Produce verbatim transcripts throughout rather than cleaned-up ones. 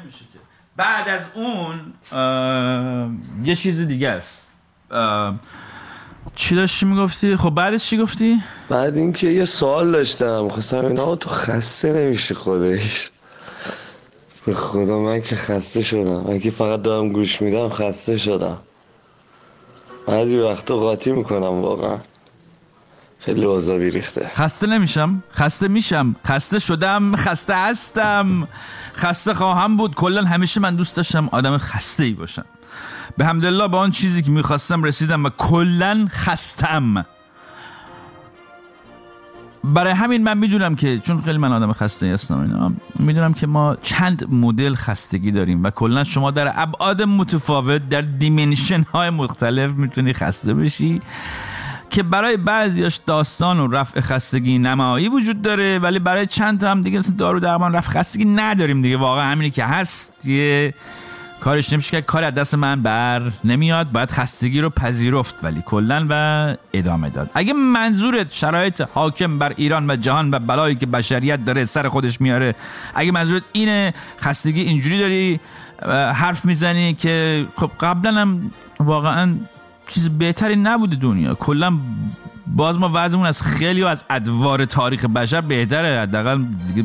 نمیشه که. بعد از اون یه چیز دیگه است. چی داشتی میگفتی؟ خب بعدش چی گفتی؟ بعد اینکه یه سوال داشتم، خواستم اینا تو خسته نمیشه خودش؟ به خدا من که خسته شدم، من که فقط دارم گوش میدم خسته شدم. بعضی وقتا قاطی میکنم واقعا، خیلی اوضاع بیریخته. خسته نمیشم، خسته میشم، خسته شدم، خسته هستم، خسته خواهم بود. کلا همیشه من دوست داشتم آدم خسته ای باشم. به حمدالله با آن چیزی که میخواستم رسیدم و کلا خستم. برای همین من میدونم که چون خیلی من آدم خسته ای هستم اینا، میدونم که ما چند مدل خستگی داریم و کلا شما در ابعاد متفاوت در دیمنشن های مختلف میتونی خسته بشی که برای بعضیاش داستان و رفع خستگی نمایی وجود داره، ولی برای چند تا هم دیگه مثلا دارو درمان رفع خستگی نداریم دیگه. واقعا همینی که هست یه کارش نمیشه که کار از دست من بر نمیاد، باید خستگی رو پذیرفت ولی کلن و ادامه داد. اگه منظورت شرایط حاکم بر ایران و جهان و بلایی که بشریت داره سر خودش میاره، اگه منظورت اینه خستگی اینجوری داری حرف میزنی که خب قبلا هم واقعا چیز بهتری نبوده دنیا، کلا باز ما وضعمون از خیلی و از ادوار تاریخ بشر بهتره. حداقل دیگه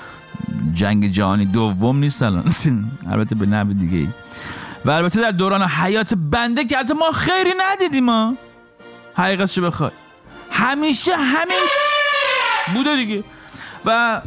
جنگ جهانی دوم نیست الان البته به نحو دیگه ای، و البته در دوران حیات بنده که حتی ما خیری ندیدیم. ما حقیقتشو بخوای همیشه همین بوده دیگه. و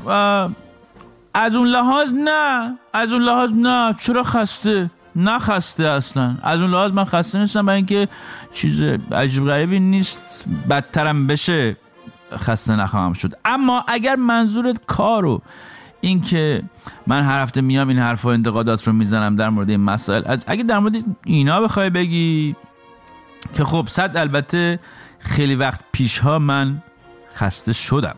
از اون لحاظ نه از اون لحاظ نه چرا خسته؟ نه خسته اصلا. از اون لحاظ من خسته نیستم، برای اینکه چیز عجیب غریبی نیست، بدترم بشه خسته نخواهم شد. اما اگر منظورت کارو این که من هر هفته میام این حرف و انتقادات رو میزنم در مورد این مسائل، اگه در مورد اینا بخوای بگی که خب صد البته خیلی وقت پیشها من خسته شدم،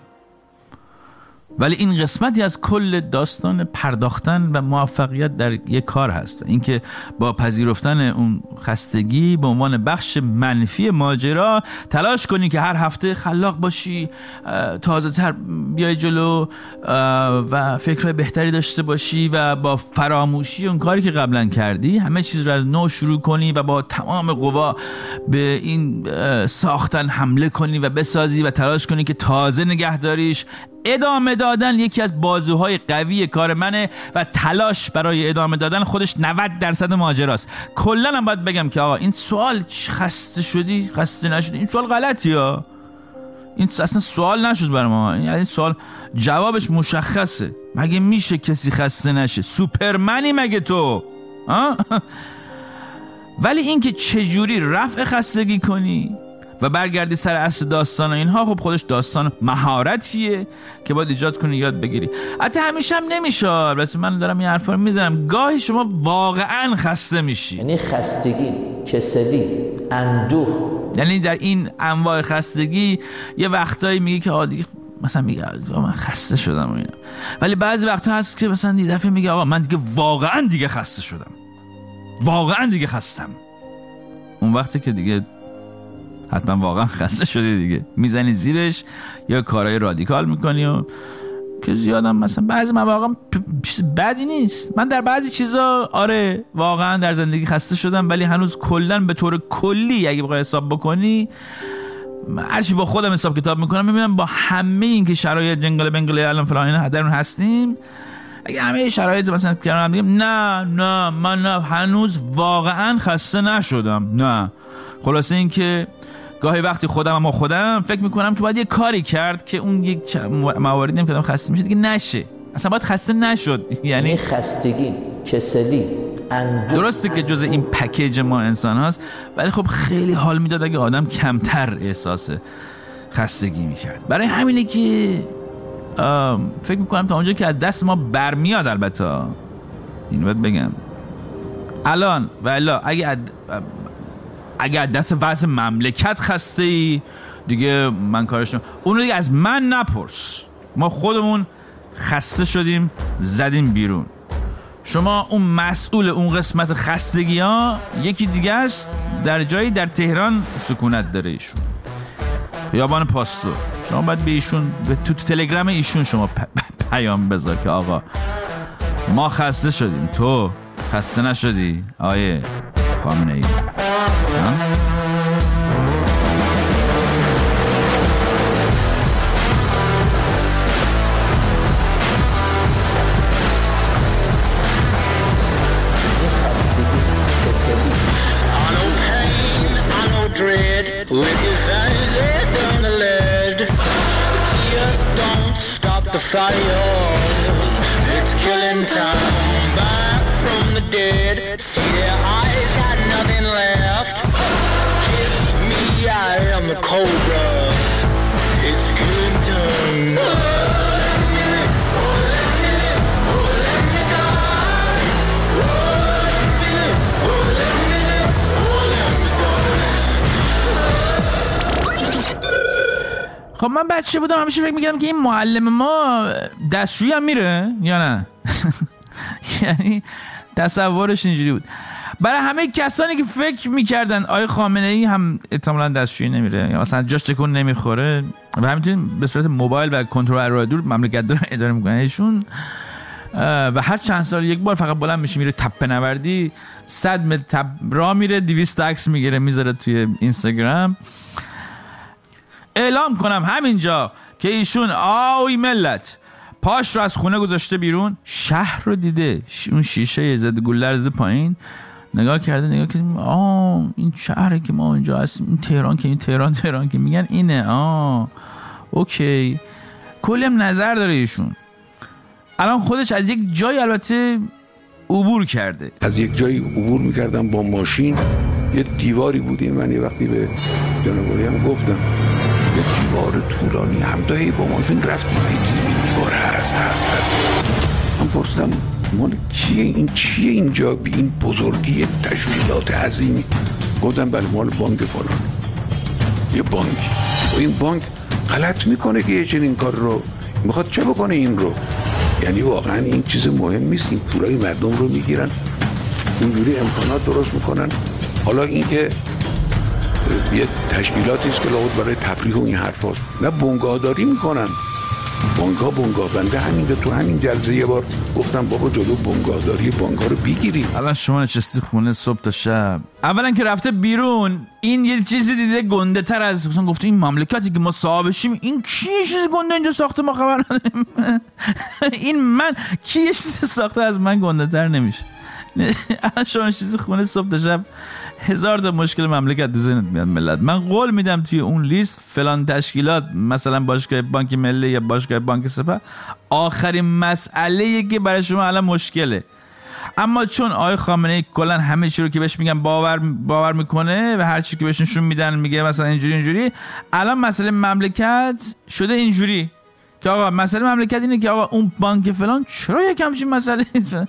ولی این قسمتی از کل داستان پرداختن و موفقیت در یک کار هست. اینکه با پذیرفتن اون خستگی به عنوان بخش منفی ماجرا تلاش کنی که هر هفته خلاق باشی، تازه تر بیای جلو و فکرهای بهتری داشته باشی و با فراموشی اون کاری که قبلا کردی همه چیز رو از نو شروع کنی و با تمام قوا به این ساختن حمله کنی و بسازی و تلاش کنی که تازه نگه داریش. ادامه دادن یکی از بازوهای قوی کار منه و تلاش برای ادامه دادن خودش نود درصد ماجراست. کلا هم باید بگم که آقا این سوال خسته شدی خسته نشدی این سوال غلطیه. این اصلا سوال نشد برای ما، یعنی سوال جوابش مشخصه. مگه میشه کسی خسته نشه؟ سوپرمنی مگه تو؟ ولی این که چجوری رفع خستگی کنی و برگردی سر اصل داستان و اینها، خب خودش داستان مهارتیه که باید ایجاد کنی، یاد بگیری. حتی همیشه هم نمیشه، البته من دارم این حرفا رو میزنم، گاهی شما واقعا خسته میشی، یعنی خستگی، کسلی، اندوه، یعنی در این انواع خستگی یه وقتایی میگی که آقا دیگه مثلا میگه من خسته شدم و اینا، ولی بعضی وقتا هست که مثلا یه دفعه میگه آقا من دیگه واقعا دیگه خسته شدم، واقعا دیگه خستم. اون وقتی که دیگه حتما واقعا خسته شدی دیگه، میزنی زیرش یا کارهای رادیکال میکنی و که زیادم مثلا بعضی مواقع چیز بدی نیست. من در بعضی چیزا آره واقعا در زندگی خسته شدم، ولی هنوز کلا به طور کلی اگه بخوای حساب بکنی، هرچی با خودم حساب کتاب میکنم میبینم با همه این که شرایط جنگل بنگل الان فلان اینا درون هستیم، اگه همه شرایط مثلا کردم دیگه نه نه من نه هنوز واقعا خسته نشدم. نه خلاصه این که گاهی وقتی خودم اما خودم فکر میکنم که باید یه کاری کرد که اون یک مواردی هم که آدم خسته میشه دیگه نشه، اصلا باید خسته نشد. یعنی خستگی، کسلی، اندوه درسته که جز این پکیج ما انسان هاست، ولی خب خیلی حال میداد اگه آدم کمتر احساس خستگی میکرد. برای همینه که فکر میکنم تا اونجا که از دست ما برمیاد، البته اینو باید بگم الان و الا اگه اد... اگه از دست وضع مملکت خسته ای دیگه من کارشم، اونو دیگه از من نپرس، ما خودمون خسته شدیم زدیم بیرون. شما اون مسئول اون قسمت خستگی ها یکی دیگه است، در جایی در تهران سکونت داره ایشون، خیابان پاستور. شما باید به ایشون به تو, تو تلگرام ایشون شما پ... پیام بذار که آقا ما خسته شدیم، تو خسته نشدی آیه خامنه ای؟ Dread with your fingers on the lead. The tears don't stop the fire. It's killing time. Back from the dead. See their eyes got nothing left. Kiss me, I am the cobra. It's killing time. خب من بچه بودم همیشه فکر میکردم که این معلم ما دستشویی هم میره یا نه. یعنی تصورش اینجوری بود. برای همه کسانی که فکر میکردن آقای خامنه ای هم احتمالاً دستشویی نمیره یا مثلا جاش تکون نمیخوره و همینطوری به صورت موبایل و کنترل راه دور مملکت رو اداره میکنه ایشون و هر چند سال یک بار فقط بلند میشه میره تپه نوردی، صد متر تپ راه میره، دویست عکس میگیره میذاره توی اینستاگرام. اعلام کنم همینجا که ایشون آوی ملت پاش رو از خونه گذاشته بیرون، شهر رو دیده، اون شیشه ضد گلر دیده پایین، نگاه کرده نگاه کرده آه این شهره که ما اونجا هستیم، این تهران که این تهران تهران که میگن اینه، آه اوکی. کلیم نظر داره ایشون. الان خودش از یک جای البته عبور کرده، از یک جایی عبور میکردم با ماشین، یه دیواری بودیم، من یه وقتی به جنابالی هم گفتم یه دیوار طولانی همدایی با ماشین رفتیم دیدیم این دیوار هست هست هست من پرسیدم مال کیه این، چیه اینجا بی این بزرگی تشکیلات عظیمی؟ گفتم بله مال بانک فلان. یه بانک و این بانک غلط میکنه که یه چنین کار رو میخواد چه بکنه این رو، یعنی واقعا این چیز مهم نیست، این پولای مردم رو میگیرن اینجوری امکانات درست میکنن. حالا این که یه تشکیلاتی است که لابد برای تفریح و این حرف هست، نه بنگاهداری میکنن. بانک ها بنگاه بنده همین تو همین جلسه یه بار گفتم بابا جلو بنگاهداری بانک ها رو بگیریم. الان شما نشستی خونه صبح تا شب، اولا که رفته بیرون این یه چیزی دیده گنده تر از مثلا گفته این مملکتی که ما صاحبشیم، این کی چیز گنده اینجا ساخته ما خبر نداریم. این من کی چیز ساخته از من گنده تر نمیشه. الان شما نشستی خونه صبح تا شب، هزار تا مشکل مملکت تو ذهنت میاد ملت. من قول میدم توی اون لیست فلان تشکیلات مثلا باشگاه بانک ملی یا باشگاه بانک سپاه آخرین مسئله‌ای که برای شما الان مشکله. اما چون آقای خامنه ای کلا همه چی رو که بهش میگن باور باور میکنه و هر چی که بهش نشون میدن میگه مثلا اینجوری اینجوری، الان مسئله مملکت شده اینجوری که آقا مسئله مملکت اینه که آقا اون بانک فلان چرا یک همچین مسئله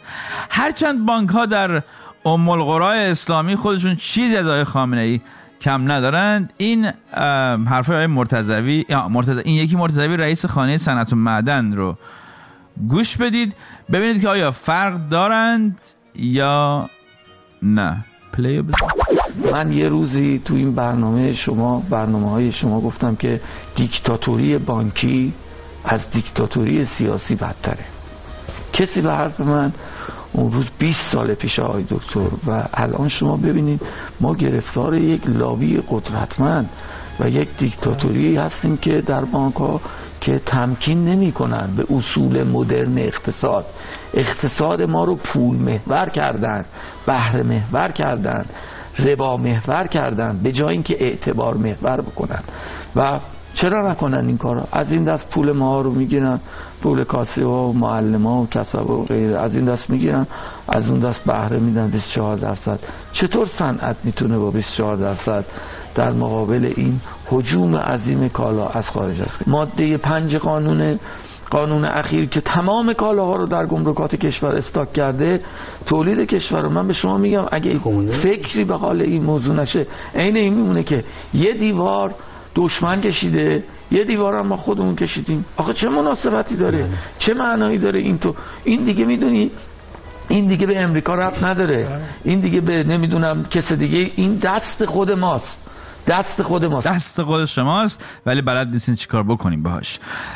هرچند بانک ها در ام القرای اسلامی خودشون چیزی از آقای خامنه ای کم ندارند. این حرفای آقای مرتضوی، یا مرتضوی این یکی مرتضوی رئیس خانه صنعت و معدن رو گوش بدید ببینید که آیا فرق دارند یا نه. پلیو بزن. من یه روزی تو این برنامه شما برنامه های شما گفتم که دیکتاتوری بانکی از دیکتاتوری سیاسی بدتره. کسی به حرف من اون روز بیست سال پیش آقای دکتر و الان شما ببینید ما گرفتار یک لابی قدرتمند و یک دیکتاتوری هستیم که در بانک ها که تمکین نمی کنن به اصول مدرن اقتصاد. اقتصاد ما رو پول محور کردن، بهره محور کردن، ربا محور کردن به جای اینکه اعتبار محور بکنن. و چرا نکنن این کارا؟ از این دست پول ما رو میگیرن، پول کاسه ها و معلم ها و کسب و غیره از این دست میگیرن، از اون دست بهره میدن بیست و چهار درصد. چطور صنعت میتونه با بیست و چهار درصد در مقابل این هجوم عظیم کالا از خارج است؟ ماده پنج قانون قانون اخیر که تمام کالاها رو در گمرکات کشور استاک کرده، تولید کشور رو من به شما میگم اگه فکری به حال این موضوع نشه عین این میمونه که یه دیوار دشمن کشیده، یه دیوار هم ما خودمون کشیدیم. آخه چه مناسبتی داره؟ بله. چه معنایی داره این؟ تو این دیگه میدونی این دیگه به امریکا ربط نداره. بله. این دیگه به نمیدونم کس دیگه، این دست خود ماست. دست خود ماست. دست خود شماست ولی بلد نیستین چیکار بکنیم باهاش.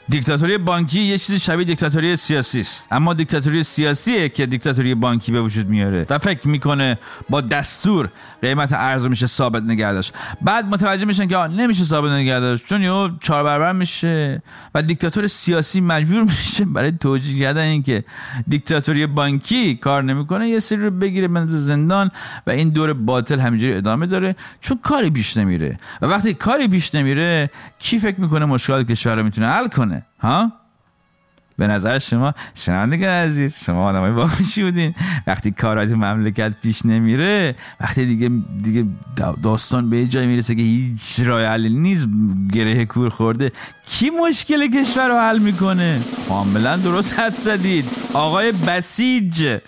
دیکتاتوری بانکی یه چیزی شبیه دیکتاتوری سیاسی است، اما دیکتاتوری سیاسیه که دیکتاتوری بانکی به وجود میاره و فکر میکنه با دستور قیمت ارز میشه ثابت نگه داشت. بعد متوجه میشن که نمیشه ثابت نگه داشت، چون یهو چهار برابر میشه و دیکتاتور سیاسی مجبور میشه برای توجیه کردن اینکه دیکتاتوری بانکی کار نمیکنه یه سری رو بگیره بندازه زندان و این دور باطل همینجوری ادامه داره، چون کاری پیش نمیره. و وقتی کاری پیش نمیره کی فکر میکنه مشکلات کشور رو میتونه حل کنه؟ ها؟ به نظر شما شنوندگان عزیز، شما آدمای باهوشی بودین، وقتی کارات مملکت پیش نمیره، وقتی دیگه دیگه داستان به جای میرسه که هیچ راه حلی نیست، گره کور خورده، کی مشکل کشور رو حل میکنه؟ کاملا درست حد زدید آقای بسیج.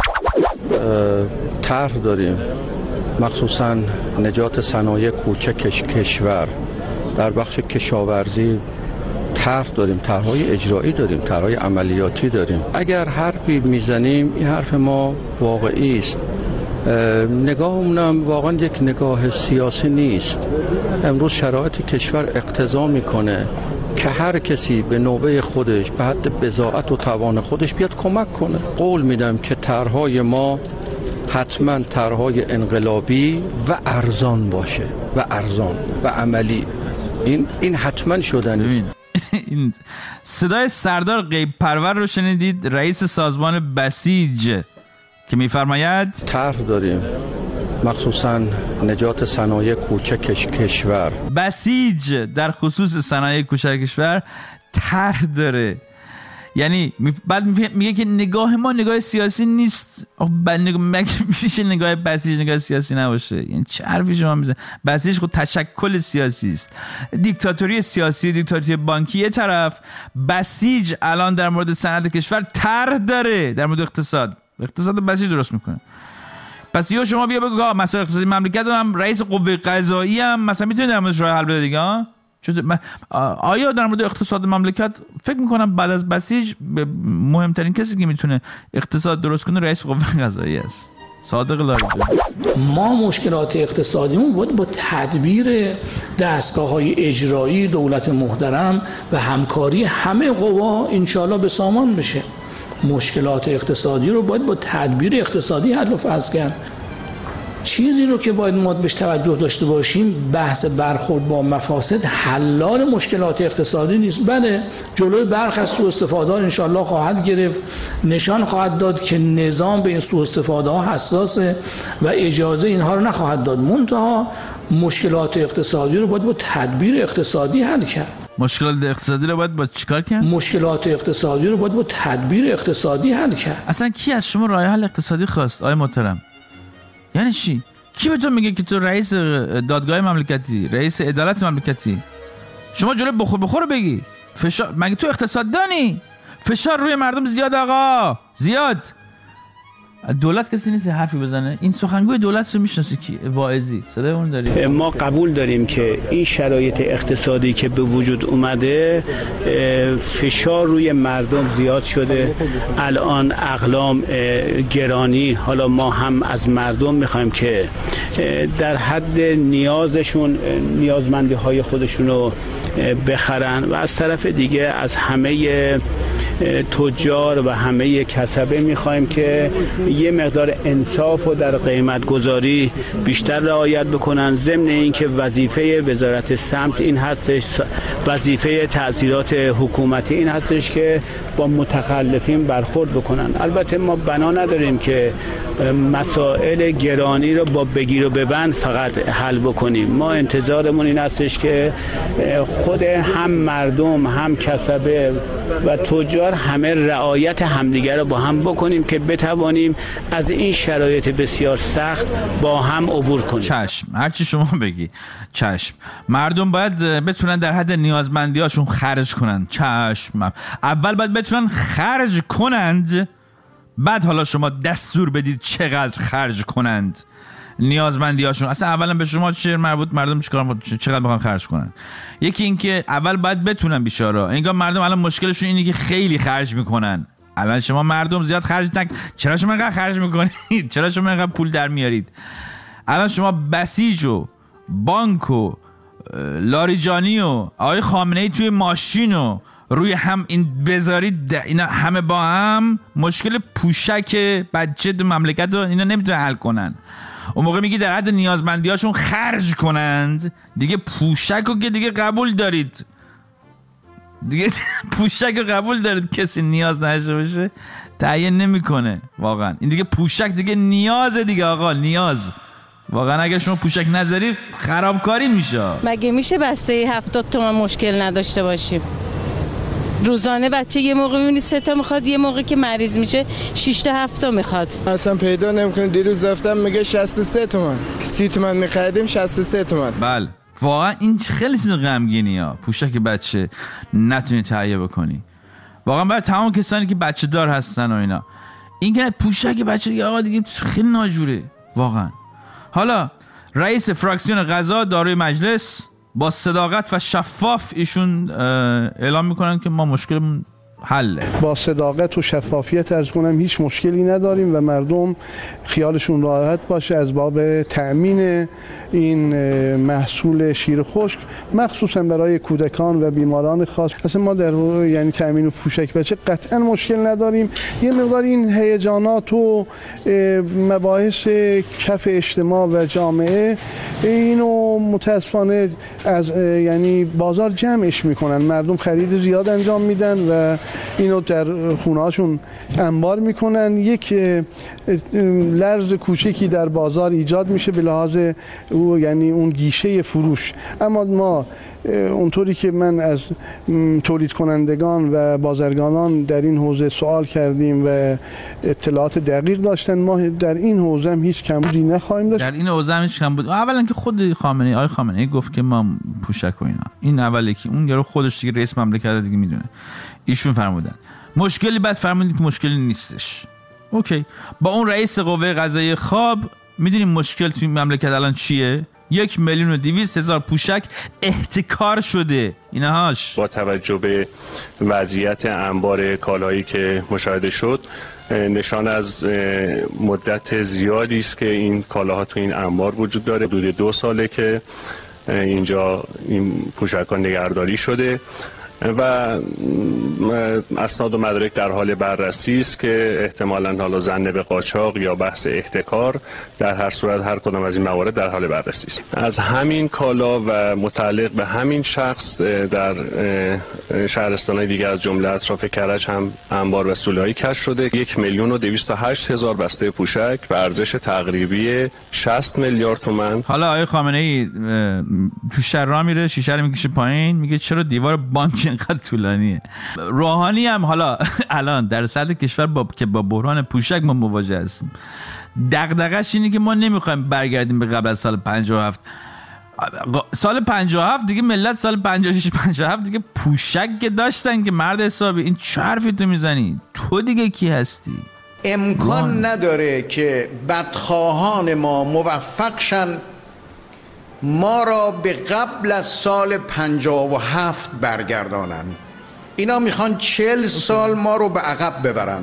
طرح داریم مخصوصا نجات صنایع کوچک کشور در بخش کشاورزی، طرح داریم، طرح‌های اجرایی داریم، طرح‌های عملیاتی داریم. اگر حرفی میزنیم این حرف ما واقعی است. نگاهمون هم واقعا یک نگاه سیاسی نیست. امروز شرایط کشور اقتضا میکنه که هر کسی به نوبه خودش به حد بضاعت و توان خودش بیاد کمک کنه. قول میدم که طرح‌های ما حتما طرح‌های انقلابی و ارزان باشه و ارزان و عملی. این این حتما شدنی. این صدای سردار غیب پرور رو شنیدید، رئیس سازمان بسیج که میفرماید طرح داریم مخصوصا نجات صنایع کوچک کشور. بسیج در خصوص صنایع کوچک کشور طرح داره، یعنی بعد میگه که نگاه ما نگاه سیاسی نیست. بعد میشه نگاه بسیج نگاه سیاسی نباشه؟ یعنی چه حرفی شما میزنید؟ بسیج خود تشکل سیاسی است. دیکتاتوری سیاسی، دیکتاتوری بانکی یه طرف، بسیج الان در مورد صنعت کشور طرح داره، در مورد اقتصاد اقتصاد بسیج درست میکنه. پس یا شما بیا بگو مسائل اقتصادی مملکت و هم رئیس قوه قضاییه هم مثلا میتونه در موردش راه حل بده دیگه. آیا در مورد اقتصاد مملکت فکر میکنم بعد از بسیج مهمترین کسی که میتونه اقتصاد درست کنه رئیس قوه قضاییه است؟ صادق لاریجانی. ما مشکلات اقتصادیمون باید با تدبیر دستگاه‌های اجرایی دولت محترم و همکاری همه قوا انشالله به سامان بشه. مشکلات اقتصادی رو باید با تدبیر اقتصادی حل و فصل کرد. چیزی رو که باید ما بهش توجه داشته باشیم، بحث برخورد با مفاسد حلال مشکلات اقتصادی نیست. بله جلوی برخی از سوء استفاده‌ها انشالله خواهد گرفت، نشان خواهد داد که نظام به این سوء استفاده‌ها حساسه و اجازه اینها رو نخواهد داد. منتها مشکلات اقتصادی رو باید با تدبیر اقتصادی حل کرد. مشکلات اقتصادی رو باید با چیکار کرد؟ مشکلات اقتصادی رو باید با تدبیر اقتصادی حل کرد. اصلا کی از شما راه حل اقتصادی خواست آقای محترم؟ یعنی چی؟ کی به تو میگه که تو رئیس دادگاه مملکتی، رئیس عدالت مملکتی؟ شما جلوی بخور بخور بگی. فشار مگه تو اقتصاد دانی؟ فشار روی مردم زیاد آقا، زیاد. دولت کسی نیست حرفی بزنه. این سخنگوی دولت رو میشناسی کی؟ واعظی. صدای اون داری؟ ما قبول داریم که این شرایط اقتصادی که به وجود اومده فشار روی مردم زیاد شده. الان اقلام گرانی، حالا ما هم از مردم میخوایم که در حد نیازشون نیازمندی های خودشون رو بخرن و از طرف دیگه از همه تجار و همه کسبه میخوایم که یه مقدار انصاف و در قیمت گذاری بیشتر رعایت بکنن. ضمن اینکه وظیفه وزارت سمت این هستش، وظیفه تأثیرات حکومتی این هستش که با متخلفین برخورد بکنن. البته ما بنا نداریم که مسائل گرانی رو با بگیر و ببند فقط حل بکنیم. ما انتظارمون این هستش که خود هم مردم هم کسبه و تجار همه رعایت همدیگر رو با هم بکنیم که بتوانیم از این شرایط بسیار سخت با هم عبور کنیم. چشم، هرچی شما بگی. چشم، مردم باید بتونن در حد نیازمندی هاشون خرج کنن. چشم، اول باید بتونن خرج کنند، بعد حالا شما دستور بدید چقدر خرج کنند. نیازمندی هاشون اصلا اولا به شما چه مربوط؟ مردم چیکار چقدر بخوان خرج کنن؟ یکی این که اول باید بتونن بیچارا. انگار مردم الان مشکلشون اینه که خیلی خرج میکنن. اول شما مردم زیاد خرج نک، چرا شما اینقدر خرج میکنید؟ چرا شما اینقدر پول در میارید؟ الان شما بسیج و بانک و لاریجانی و آقای خامنه‌ای توی ماشین و روی هم این بذارید، اینا همه با هم مشکل پوشک بچه دو مملکت رو اینا نمیتونه حل کنن. اون موقع میگی در حد نیازمندی هاشون خرج کنند، دیگه پوشک رو که دیگه قبول دارید، دیگه پوشک رو قبول دارید کسی نیاز نشه باشه تعیین نمیکنه. واقعا این دیگه پوشک دیگه نیازه دیگه آقا، نیاز. واقعا اگر شما پوشک نذاری خرابکاری میشه. مگه میشه بسته هفتاد تومن مشکل نداشته باشیم؟ روزانه بچه یه موقع میبینی سه تا میخواد، یه موقع که مریض میشه شش تا هفت تا میخواد. اصلا پیدا نمیکنه. دیروز رفتم میگه شصت و سه تومن، سی تومن میخریدیم شصت و سه تومن. بله واقعا این خیلی چیز غمگینی ها، پوشک بچه نتونی تهیه بکنی. واقعا برای تمام کسانی که بچه دار هستن و اینا، این که پوشک بچه دیگه آقا دیگه خیلی ناجوره واقعا. حالا رئیس فراکسیون غذا داروی مجلس با صداقت و شفاف ایشون اعلام میکنن که ما مشکلمون حله. با صداقت و شفافیت عرض کنم هیچ مشکلی نداریم و مردم خیالشون راحت باشه از باب تأمین این محصول شیر خشک، مخصوصا برای کودکان و بیماران خاص. اصلا ما در یعنی تأمین و پوشک بچه قطعا مشکل نداریم. یه مقدار این هیجانات و مباحث کف اجتماع و جامعه اینو متاسفانه از یعنی بازار جمعش میکنن، مردم خرید زیاد انجام میدن و اینو در خونه‌هاشون انبار میکنن. یک لرز کوچکی در بازار ایجاد میشه به لحاظ او یعنی اون گیشه فروش. اما ما اونطوری که من از تولید کنندگان و بازرگانان در این حوزه سوال کردیم و اطلاعات دقیق داشتن، ما در این حوزه هم هیچ کمبودی نخواهیم داشت. در این حوزه هم هیچ کمبود. اولا که خود خامنه‌ای آقای خامنه‌ای گفت که ما پوشک و اینا، این اولی که اون یارو خودش دیگه رئیس مملکت دیگه میدونه، ایشون فرمودن مشکلی، بعد فرمودن که مشکلی نیستش. اوکی، با اون رئیس قوه قضاییه خواب میدونیم مشکل توی مملکت الان چیه؟ یک میلیون و دویست هزار پوشک احتکار شده. اینهاش با توجه به وضعیت انبار کالایی که مشاهده شد، نشان از مدت زیادی است که این کالاها تو این انبار وجود داره. حدود دو ساله که اینجا این پوشک‌ها نگهداری شده و اسناد و مدارک در حال بررسی است که احتمالاً حالا ظن به قاچاق یا بحث احتکار، در هر صورت هر کدام از این موارد در حال بررسی است. از همین کالا و متعلق به همین شخص در شهرستان‌های دیگر از جمله اطراف کرج هم انبار و سوله‌ای کشف شده. یک میلیون و دویست و هشت هزار بسته پوشک به ارزش تقریبی شصت میلیارد تومان. حالا آقای خامنه‌ای تو شهر راه میره، شیشه رو میکشه پایین، میگه چرا دیوار بانک اینقدر طولانیه. روحانی هم حالا الان در سطح کشور با که با بحران پوشک ما مواجه هستیم، دغدغه‌اش اینه که ما نمیخوایم برگردیم به قبل از سال پنجاه و هفت. سال پنجاه و هفت دیگه ملت سال پنجاه و شش پنجاه و هفت دیگه پوشک که داشتن که مرد حسابی. این چه حرفی تو میزنی؟ تو دیگه کی هستی؟ امکان نداره که بدخواهان ما موفق شن ما را به قبل از سال پنجاه و هفت برگردانن. اینا میخوان چهل سال ما رو به عقب ببرن.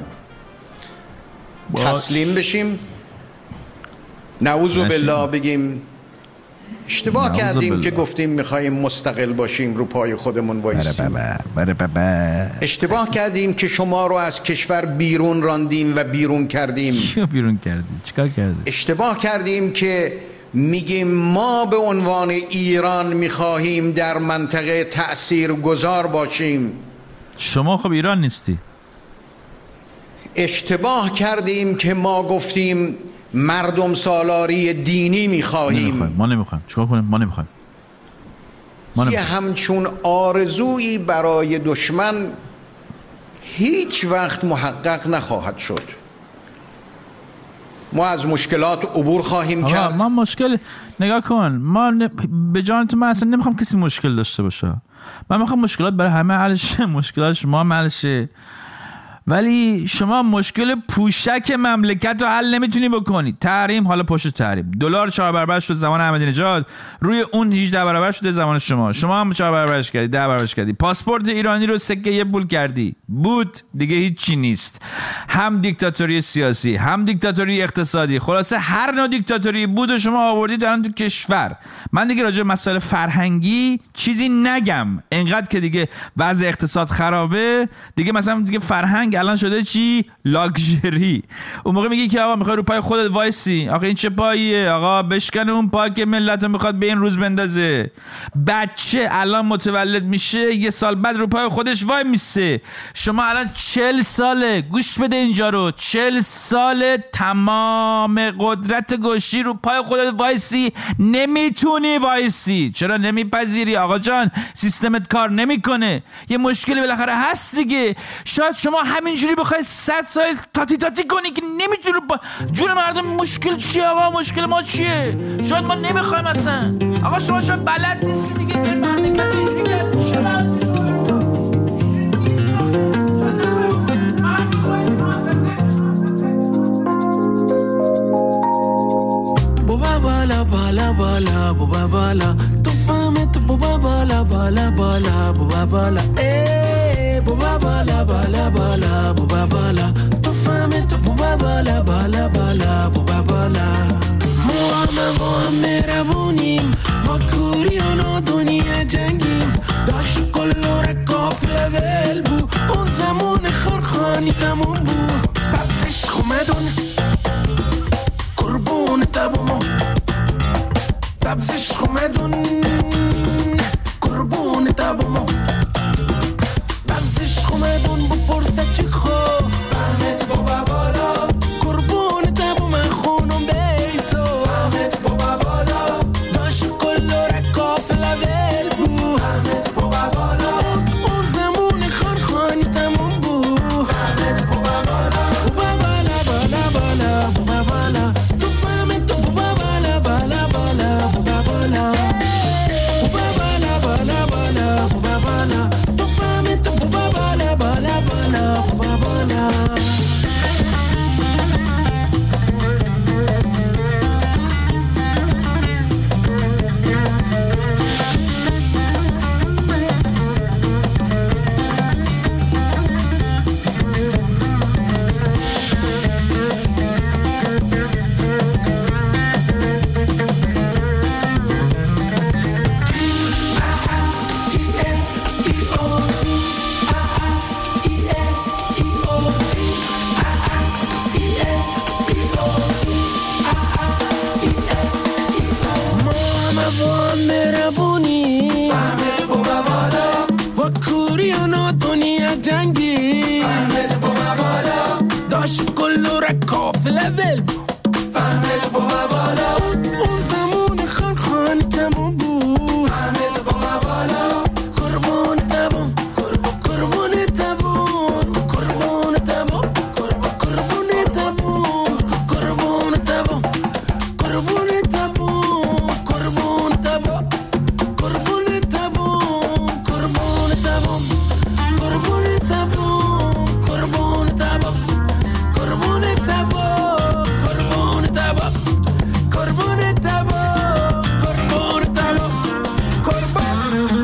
تسلیم بشیم، نعوذ بالله بگیم اشتباه کردیم که گفتیم میخوایم مستقل باشیم، رو پای خودمون وایسیم. اشتباه کردیم که شما رو از کشور بیرون راندیم و بیرون کردیم. چیو بیرون کردیم؟ چیکار کردیم؟ اشتباه کردیم که میگیم ما به عنوان ایران میخواهیم در منطقه تأثیر گذار باشیم. شما خب ایران نیستی. اشتباه کردیم که ما گفتیم مردم سالاری دینی میخواهیم. نمیخوایم. ما نمیخوایم. چیکار کنیم؟ ما نمیخوایم. یه همچون آرزویی برای دشمن هیچ وقت محقق نخواهد شد. ما از مشکلات عبور خواهیم کرد. ما مشکل نگاه کن، ما ن... به جان تو من اصلا نمیخوام کسی مشکل داشته باشه. من میخوام مشکلات برای همه حل شه، مشکلات شما هم حل شه. ولی شما مشکل پوشک مملکت رو حل نمیتونی بکنی. تحریم، حالا پشت تحریم دلار چهار برابر شد زمان احمدی نژاد، روی اون هجده برابر شده زمان شما. شما هم چهار برابرش کردی، ده برابرش کردی. پاسپورت ایرانی رو سکه یه پول کردی، بود دیگه هیچی نیست. هم دیکتاتوری سیاسی، هم دیکتاتوری اقتصادی، خلاصه هر نوع دیکتاتوری بود و شما آوردید الان تو کشور. من دیگه راجع به مسائل فرهنگی چیزی نگم، اینقدر که دیگه وضع اقتصاد خرابه دیگه. مثلا دیگه فرهنگ الان شده چی؟ لاکچری. اون موقع میگی که آقا میخوای رو پای خودت وایسی، آقا این چه پاییه؟ آقا بشکن اون پای که ملت میخواد به این روز بندازه. بچه الان متولد میشه، یه سال بعد رو پای خودش وای میسه. شما الان چل ساله، گوش بده اینجا رو، چل ساله تمام قدرت گوشی رو پای خودت وایسی، نمیتونی وایسی. چرا نمیپذیری آقا جان؟ سیستمت کار نمیکنه، یه مشکلی بالاخره هست دیگه. شاید شما همینجوری بخوای صد سال تاتی تاتی کنی که نمیتونی با جون مردم. مشکل چیه آقا؟ مشکل ما چیه؟ شاید ما نمیخوایم اصلا. آقا شما شاید بلد نیستی دیگه که مملکت اینجوری کرد. بوبا بالا بالا بالا بوبا بالا تو فهمت بوبا بالا بالا بالا بوبا بالا ای بوبا بالا بالا بالا بوبا بالا تو فهمت بوبا بالا بالا بالا بوبا بالا ما هم با هم مهربونیم ما کوریانا دنیا جنگیم داشت کلور کافله ول بو اون زمان خرخانی تموم بو ببزش خومدون قربون تبومو ببزش خومدون قربون تبومو ببزش خومدون بپرسه چی خو فهمت بابا بالا قربون تبوم خونم بیتو فهمت بابا بالا داشت کلور کافله ول بو فهمت بابا بالا اون زمان خانخانی تموم بو فهمت بابا بالا بابا بالا بالا بالا بابا بالا تو فهمت بابا بالا بالا بالا بابا بالا بابا بالا بالا بالا بابا بالا تو فهمت بابا بالا بالا بالا بابا بالا جنگی فهمت بابا بالا داشت کلو را کافله ول فهمت بابا بالا اون زمان خان خان تموم بود فهمت بابا بالا قربون تبون قربون تبون قربون تبون قربون تبون قربون تبون قربون تبون قربون تبون قربون تبون قربون تبون قربون تبون قربون تبون قربون تبون قربون تبون قربون تبون قربون تبون قربون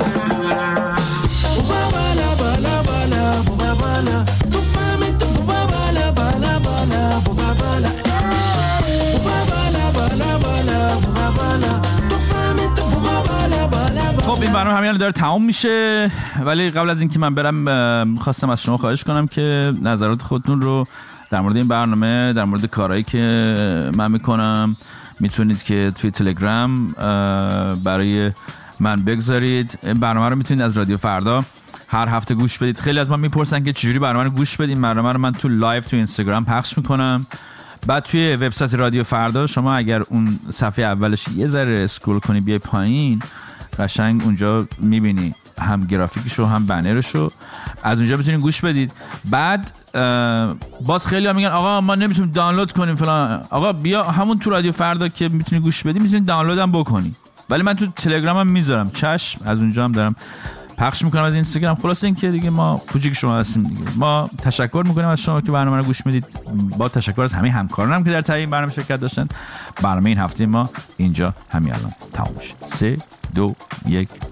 بوبا بالا بالا بالا بوبا بالا تو فهمت بوبا بالا بالا بالا بوبا بالا بوبا بالا بالا بالا بوبا بالا تو فهمت بوبا بالا بالا. خب این برنامه همین داره تمام میشه، ولی قبل از اینکه من برم خواستم از شما خواهش کنم که نظرات خودتون رو در مورد این برنامه، در مورد کارهایی که من میکنم میتونید که توی تلگرام برای من بگذارید. این برنامه رو میتونید از رادیو فردا هر هفته گوش بدید. خیلی از من میپرسن که چجوری برنامه رو گوش بدید. برنامه رو من تو لایو تو اینستاگرام پخش میکنم. بعد توی وبسایت رادیو فردا شما اگر اون صفحه اولش یه ذره اسکرول کنی بیای پایین، قشنگ اونجا میبینی هم گرافیکشو هم بنرشو، از اونجا میتونین گوش بدید. بعد باز خیلی ها میگن آقا ما نمیتونیم دانلود کنیم فلان. آقا بیا همون تو رادیو فردا که میتونی گوش بدی میتونی دانلود هم بکنی، ولی من تو تلگرامم میذارم، چشم، از اونجا هم دارم پخش میکنم از اینستاگرام. خلاص این که دیگه ما کوچیک شما هستیم دیگه. ما تشکر میکنیم از شما که برنامه رو گوش میدید. با تشکر از همه همکارانم که در تهیه این برنامه شرکت داشتن. برنامه این هفته ما اینجا همین الان تمام میشه. سه دو یک